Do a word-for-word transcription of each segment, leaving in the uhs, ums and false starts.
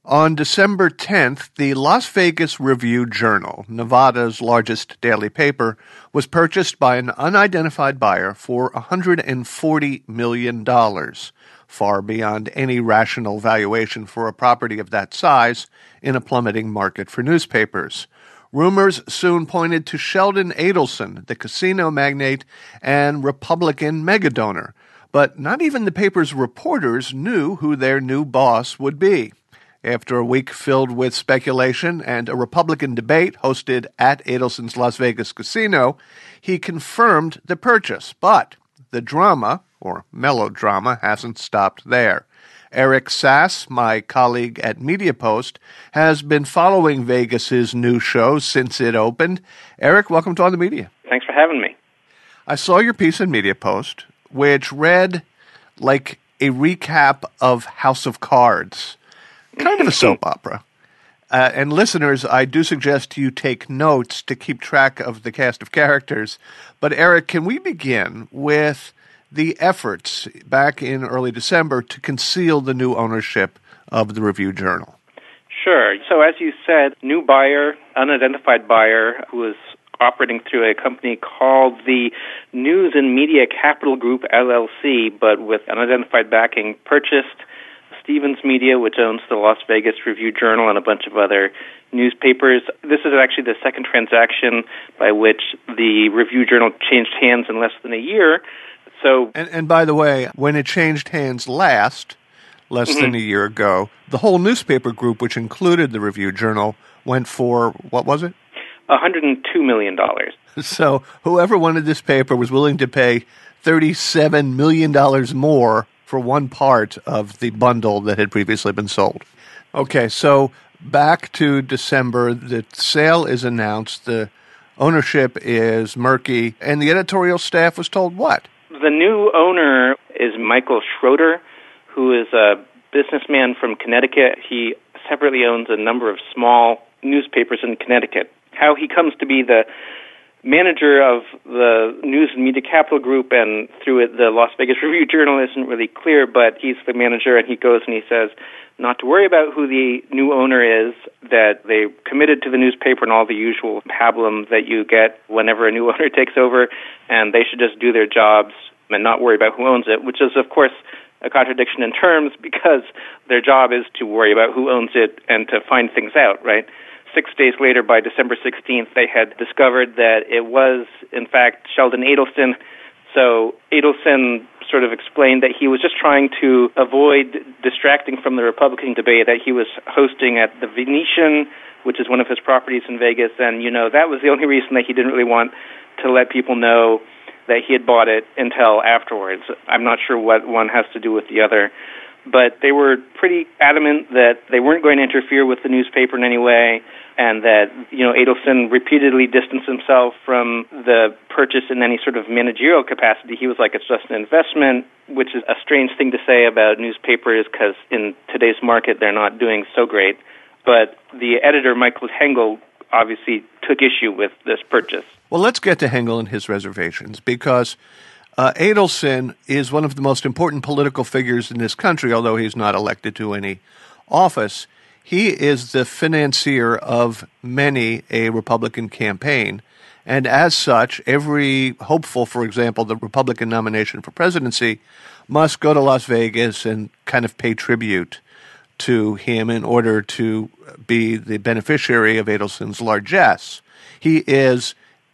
On December tenth, the Las Vegas Review-Journal, Nevada's largest daily paper, was purchased by an unidentified buyer for one hundred forty million dollars, far beyond any rational valuation for a property of that size in a plummeting market for newspapers. Rumors soon pointed to Sheldon Adelson, the casino magnate and Republican megadonor, but not even the paper's reporters knew who their new boss would be. After a week filled with speculation and a Republican debate hosted at Adelson's Las Vegas casino, he confirmed the purchase. But the drama, or melodrama, hasn't stopped there. Eric Sass, my colleague at MediaPost, has been following Vegas's new show since it opened. Eric, welcome to On the Media. Thanks for having me. I saw your piece in MediaPost, which read like a recap of House of Cards. Kind of a soap opera. Uh, and listeners, I do suggest you take notes to keep track of the cast of characters. But Eric, can we begin with the efforts back in early December to conceal the new ownership of the Review-Journal? Sure. So as you said, new buyer, unidentified buyer, who is operating through a company called the News and Media Capital Group, L L C, but with unidentified backing, purchased Stevens Media, which owns the Las Vegas Review-Journal and a bunch of other newspapers. This is actually the second transaction by which the Review-Journal changed hands in less than a year. So, And, and by the way, when it changed hands last, less mm-hmm. than a year ago, the whole newspaper group, which included the Review-Journal, went for, what was it? one hundred two million dollars. So whoever wanted this paper was willing to pay thirty-seven million dollars more for one part of the bundle that had previously been sold. Okay, so back to December, the sale is announced, the ownership is murky, and the editorial staff was told what? The new owner is Michael Schroeder, who is a businessman from Connecticut. He separately owns a number of small newspapers in Connecticut. How he comes to be the manager of the News and Media Capital Group and through it the Las Vegas Review-Journal isn't really clear, but he's the manager, and he goes and he says not to worry about who the new owner is, that they committed to the newspaper and all the usual pablum that you get whenever a new owner takes over, and they should just do their jobs and not worry about who owns it, which is, of course, a contradiction in terms because their job is to worry about who owns it and to find things out, right? Six days later, by December sixteenth, they had discovered that it was, in fact, Sheldon Adelson. So Adelson sort of explained that he was just trying to avoid distracting from the Republican debate that he was hosting at the Venetian, which is one of his properties in Vegas. And, you know, that was the only reason that he didn't really want to let people know that he had bought it until afterwards. I'm not sure what one has to do with the other. But they were pretty adamant that they weren't going to interfere with the newspaper in any way, and that, you know, Adelson repeatedly distanced himself from the purchase in any sort of managerial capacity. He was like, it's just an investment, which is a strange thing to say about newspapers because in today's market they're not doing so great. But the editor, Michael Hengel, obviously took issue with this purchase. Well, let's get to Hengel and his reservations, because Uh, Adelson is one of the most important political figures in this country, although he's not elected to any office. He is the financier of many a Republican campaign, and as such, every hopeful, for example, the Republican nomination for presidency, must go to Las Vegas and kind of pay tribute to him in order to be the beneficiary of Adelson's largesse. He is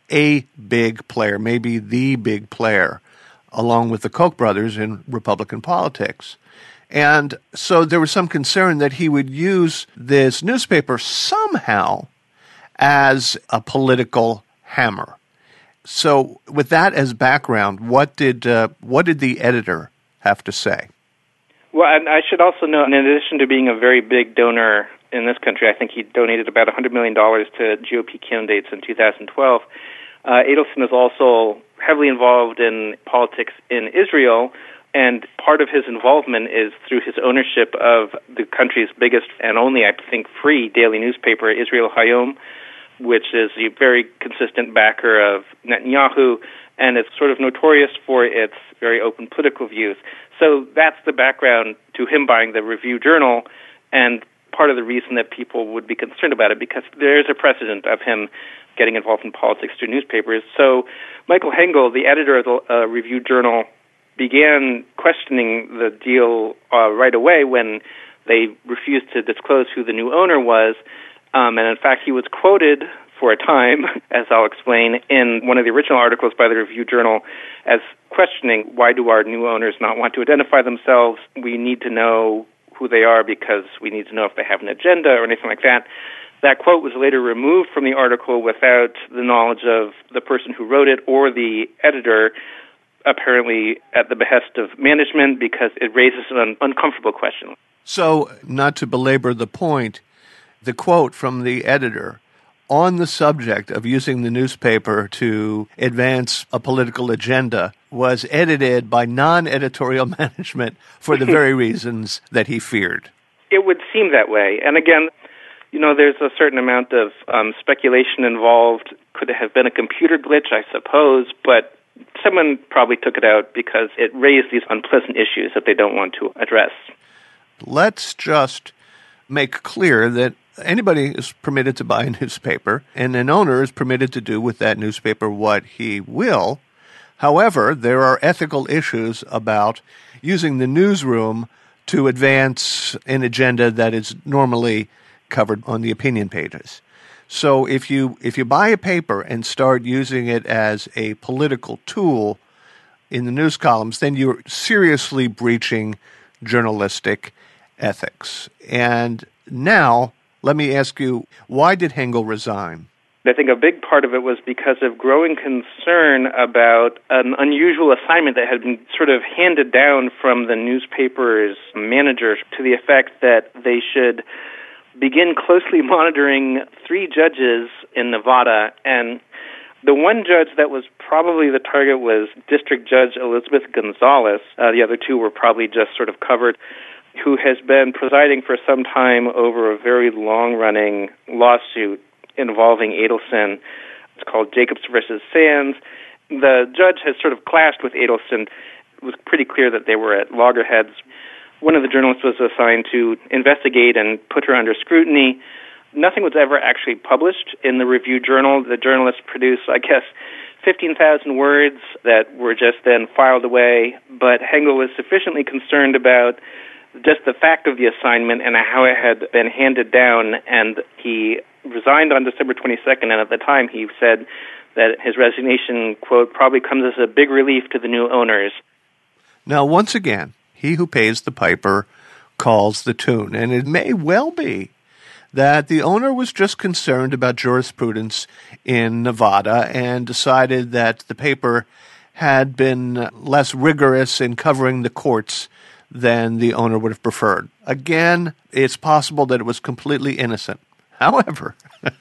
a big player, maybe the big player, along with the Koch brothers in Republican politics. And so there was some concern that he would use this newspaper somehow as a political hammer. So with that as background, what did uh, what did the editor have to say? Well, and I should also note, in addition to being a very big donor in this country, I think he donated about one hundred million dollars to G O P candidates in two thousand twelve. Uh, Adelson is also heavily involved in politics in Israel, and part of his involvement is through his ownership of the country's biggest and only, I think, free daily newspaper, Israel Hayom, which is a very consistent backer of Netanyahu, and it's sort of notorious for its very open political views. So that's the background to him buying the Review-Journal, and part of the reason that people would be concerned about it, because there is a precedent of him getting involved in politics through newspapers. So Michael Hengel, the editor of the uh, Review Journal, began questioning the deal uh, right away when they refused to disclose who the new owner was. Um, and in fact, he was quoted for a time, as I'll explain, in one of the original articles by the Review Journal as questioning, why do our new owners not want to identify themselves? We need to know who they are because we need to know if they have an agenda or anything like that. That quote was later removed from the article without the knowledge of the person who wrote it or the editor, apparently at the behest of management, because it raises an uncomfortable question. So, not to belabor the point, the quote from the editor on the subject of using the newspaper to advance a political agenda was edited by non-editorial management for the very reasons that he feared. It would seem that way. And again, you know, there's a certain amount of um, speculation involved. Could it have been a computer glitch? I suppose, but someone probably took it out because it raised these unpleasant issues that they don't want to address. Let's just make clear that anybody is permitted to buy a newspaper, and an owner is permitted to do with that newspaper what he will. However, there are ethical issues about using the newsroom to advance an agenda that is normally covered on the opinion pages. So if you if you buy a paper and start using it as a political tool in the news columns, then you're seriously breaching journalistic ethics. And now, let me ask you, why did Hengel resign? I think a big part of it was because of growing concern about an unusual assignment that had been sort of handed down from the newspaper's manager to the effect that they should begin closely monitoring three judges in Nevada. And the one judge that was probably the target was District Judge Elizabeth Gonzalez. Uh, the other two were probably just sort of covered, who has been presiding for some time over a very long-running lawsuit involving Adelson. It's called Jacobs versus Sands. The judge has sort of clashed with Adelson. It was pretty clear that they were at loggerheads. One of the journalists was assigned to investigate and put her under scrutiny. Nothing was ever actually published in the Review Journal. The journalist produced, I guess, fifteen thousand words that were just then filed away. But Hengel was sufficiently concerned about just the fact of the assignment and how it had been handed down, and he resigned on December twenty-second, and at the time he said that his resignation, quote, probably comes as a big relief to the new owners. Now, once again, he who pays the piper calls the tune, and it may well be that the owner was just concerned about jurisprudence in Nevada and decided that the paper had been less rigorous in covering the courts than the owner would have preferred. Again, it's possible that it was completely innocent. However,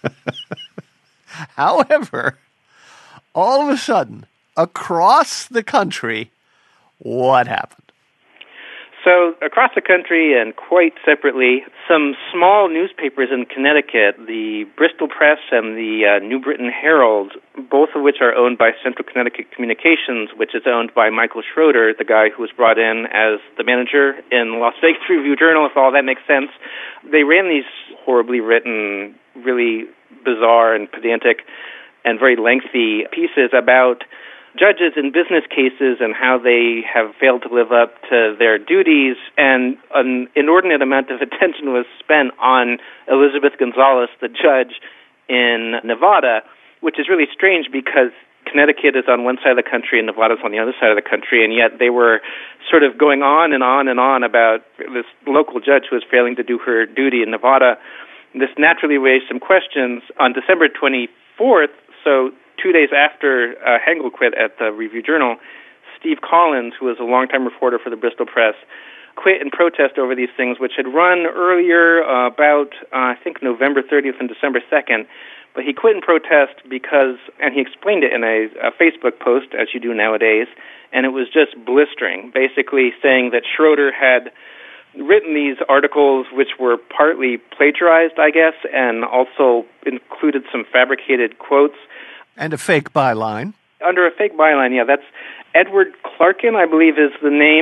however, all of a sudden, across the country, what happened? So across the country and quite separately, some small newspapers in Connecticut, the Bristol Press and the uh, New Britain Herald, both of which are owned by Central Connecticut Communications, which is owned by Michael Schroeder, the guy who was brought in as the manager in Las Vegas Review Journal, if all that makes sense. They ran these horribly written, really bizarre and pedantic and very lengthy pieces about judges in business cases and how they have failed to live up to their duties, and an inordinate amount of attention was spent on Elizabeth Gonzalez, the judge in Nevada, which is really strange because Connecticut is on one side of the country and Nevada is on the other side of the country, and yet they were sort of going on and on and on about this local judge who was failing to do her duty in Nevada. This naturally raised some questions. On December twenty-fourth, so two days after uh, Hengel quit at the Review Journal, Steve Collins, who was a longtime reporter for the Bristol Press, quit in protest over these things, which had run earlier, uh, about, uh, I think, November thirtieth and December second. But he quit in protest because, and he explained it in a, a Facebook post, as you do nowadays, and it was just blistering, basically saying that Schroeder had written these articles which were partly plagiarized, I guess, and also included some fabricated quotes. And a fake byline. Under a fake byline, yeah. That's Edward Clarkin, I believe, is the name.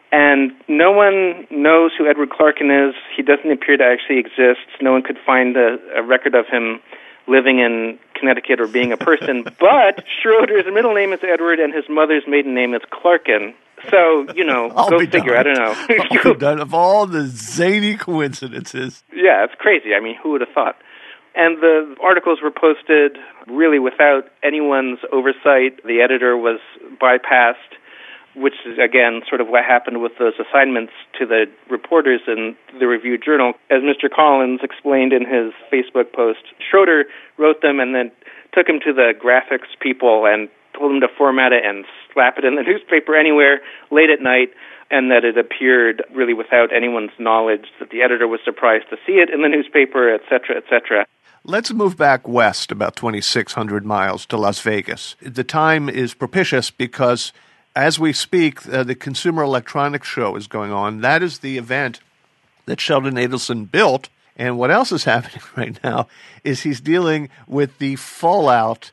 And no one knows who Edward Clarkin is. He doesn't appear to actually exist. No one could find a, a record of him living in Connecticut or being a person. But Schroeder's middle name is Edward, and his mother's maiden name is Clarkin. So, you know, I'll go be figure. done. I don't know. I'll be done. Of all the zany coincidences. Yeah, it's crazy. I mean, who would have thought? And the articles were posted really without anyone's oversight. The editor was bypassed, which is, again, sort of what happened with those assignments to the reporters in the Review Journal. As Mister Collins explained in his Facebook post, Schroeder wrote them and then took them to the graphics people and told them to format it and slap it in the newspaper anywhere late at night, and that it appeared really without anyone's knowledge, that the editor was surprised to see it in the newspaper, et cetera, et cetera. Let's move back west about twenty-six hundred miles to Las Vegas. The time is propitious because as we speak, uh, the Consumer Electronics Show is going on. That is the event that Sheldon Adelson built. And what else is happening right now is he's dealing with the fallout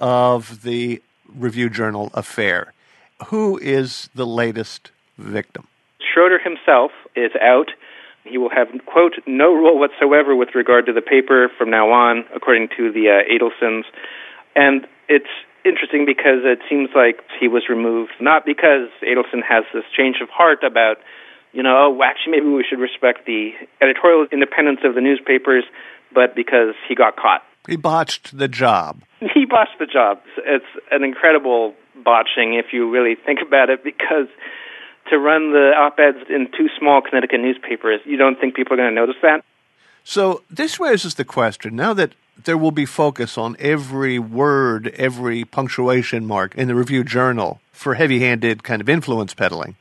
of the Review Journal affair. Who is the latest victim? Schroeder himself is out. He will have, quote, no role whatsoever with regard to the paper from now on, according to the uh, Adelsons. And it's interesting because it seems like he was removed, not because Adelson has this change of heart about, you know, oh, actually maybe we should respect the editorial independence of the newspapers, but because he got caught. He botched the job. He botched the job. It's an incredible botching if you really think about it, because to run the op-eds in two small Connecticut newspapers, you don't think people are going to notice that? So this raises the question, now that there will be focus on every word, every punctuation mark in the Review Journal for heavy-handed kind of influence peddling,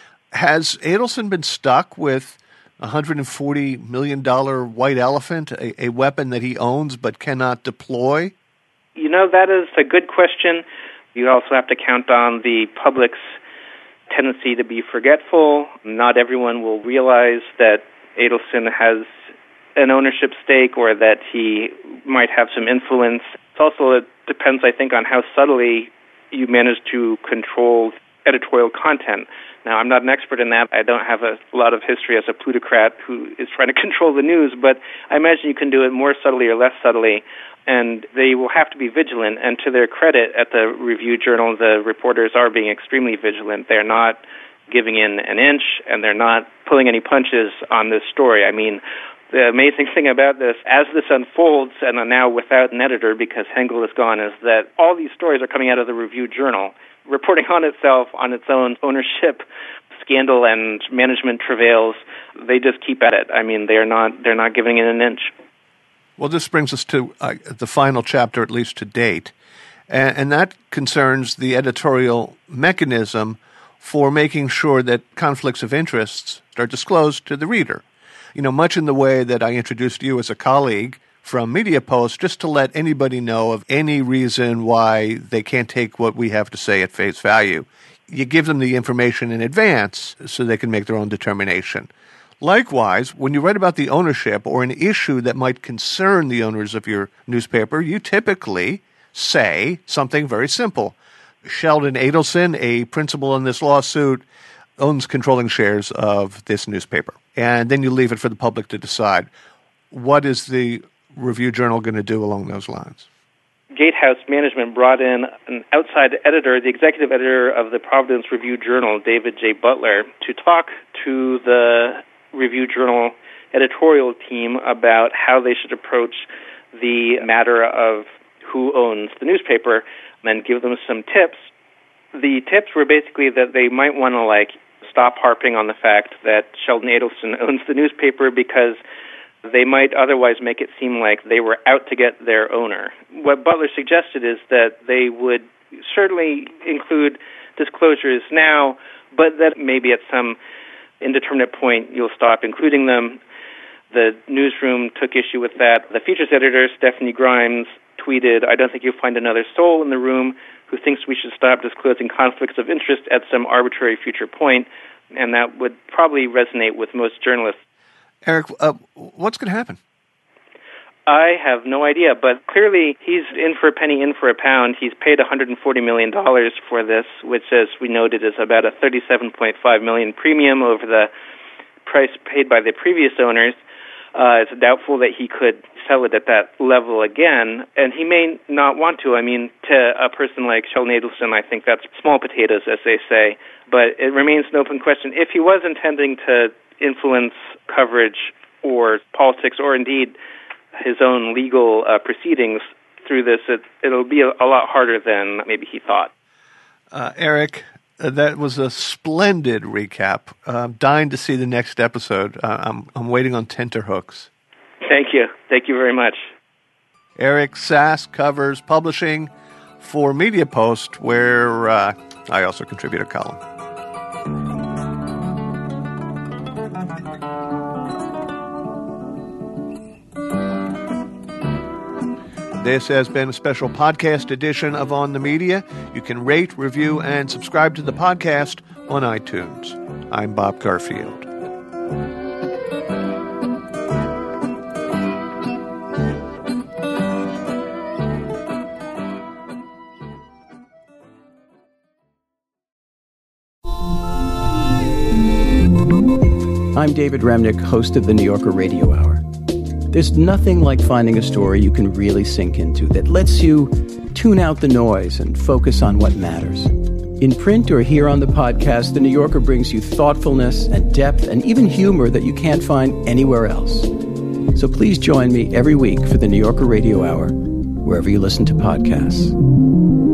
has Adelson been stuck with a one hundred forty million dollars white elephant, a, a weapon that he owns but cannot deploy? You know, that is a good question. You also have to count on the public's tendency to be forgetful. Not everyone will realize that Adelson has an ownership stake or that he might have some influence. It's also, it depends, I think, on how subtly you manage to control editorial content. Now, I'm not an expert in that. I don't have a lot of history as a plutocrat who is trying to control the news, but I imagine you can do it more subtly or less subtly, and they will have to be vigilant. And to their credit, at the Review Journal, the reporters are being extremely vigilant. They're not giving in an inch, and they're not pulling any punches on this story. I mean, the amazing thing about this, as this unfolds, and now without an editor because Hengel is gone, is that all these stories are coming out of the Review Journal, reporting on itself, on its own ownership scandal and management travails. They just keep at it. I mean, they're not they're not giving it an inch. Well, this brings us to uh, the final chapter, at least to date, and, and that concerns the editorial mechanism for making sure that conflicts of interests are disclosed to the reader. You know, much in the way that I introduced you as a colleague from MediaPost, just to let anybody know of any reason why they can't take what we have to say at face value. You give them the information in advance so they can make their own determination. Likewise, when you write about the ownership or an issue that might concern the owners of your newspaper, you typically say something very simple. Sheldon Adelson, a principal in this lawsuit, owns controlling shares of this newspaper. And then you leave it for the public to decide. What is the Review Journal going to do along those lines? Gatehouse Management brought in an outside editor, the executive editor of the Providence Review Journal, David J. Butler, to talk to the Review Journal editorial team about how they should approach the matter of who owns the newspaper, and then give them some tips. The tips were basically that they might want to, like, stop harping on the fact that Sheldon Adelson owns the newspaper because they might otherwise make it seem like they were out to get their owner. What Butler suggested is that they would certainly include disclosures now, but that maybe at some indeterminate point you'll stop including them. The newsroom took issue with that. The features editor, Stephanie Grimes, tweeted, "I don't think you'll find another soul in the room who thinks we should stop disclosing conflicts of interest at some arbitrary future point," and that would probably resonate with most journalists. Eric, uh, what's going to happen? I have no idea, but clearly he's in for a penny, in for a pound. He's paid one hundred forty million dollars for this, which, as we noted, is about a thirty-seven point five million dollars premium over the price paid by the previous owners. Uh, it's doubtful that he could sell it at that level again, and he may not want to. I mean, to a person like Sheldon Adelson, I think that's small potatoes, as they say, but it remains an open question. If he was intending to influence coverage or politics or indeed his own legal uh, proceedings through this, it, it'll be a, a lot harder than maybe he thought. Uh, Eric, uh, that was a splendid recap. I'm dying to see the next episode. Uh, I'm, I'm waiting on tenterhooks. Thank you. Thank you very much. Eric Sass covers publishing for Media Post, where uh, I also contribute a column. This has been a special podcast edition of On the Media. You can rate, review, and subscribe to the podcast on iTunes. I'm Bob Garfield. I'm David Remnick, host of the New Yorker Radio Hour. There's nothing like finding a story you can really sink into that lets you tune out the noise and focus on what matters. In print or here on the podcast, The New Yorker brings you thoughtfulness and depth and even humor that you can't find anywhere else. So please join me every week for the New Yorker Radio Hour, wherever you listen to podcasts.